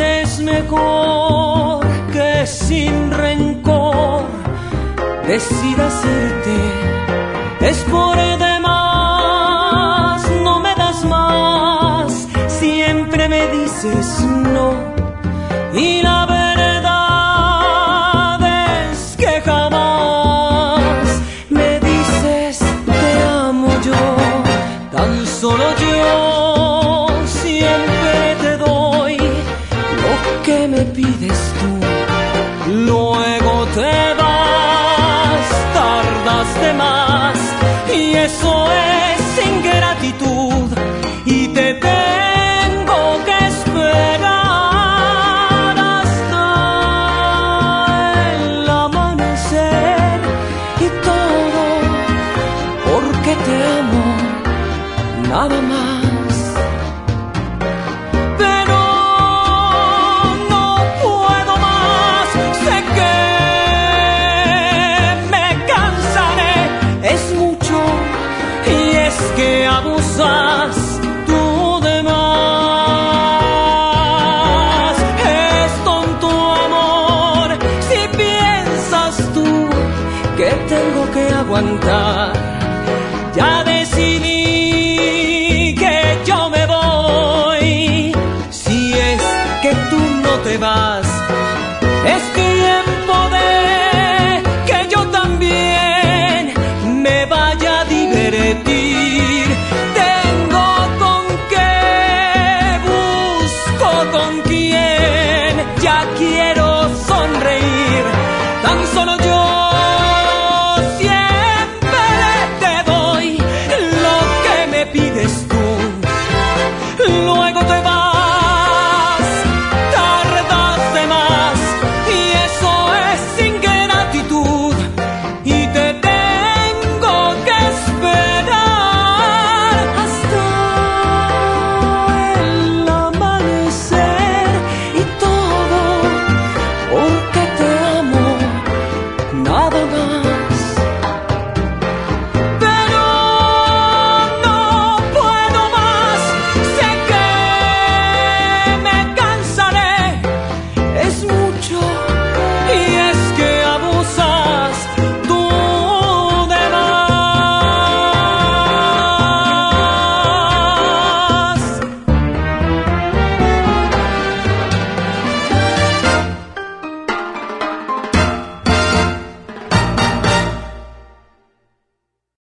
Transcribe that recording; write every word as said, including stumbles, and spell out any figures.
es mejor que sin rencor decida hacerte. Es por demás, no me das más, siempre me dices no. Y la verdad es que jamás me dices te amo yo, tan solo yo siempre te doy lo que me pides tú. Luego te vas, tardas de más, y eso es ingratitud, y te tengo que esperar hasta el amanecer, y todo porque te amo, nada más. Que abusas tú de más. Es tonto amor si piensas tú que tengo que aguantar. Ya decidí que yo me voy. Si es que tú no te vas,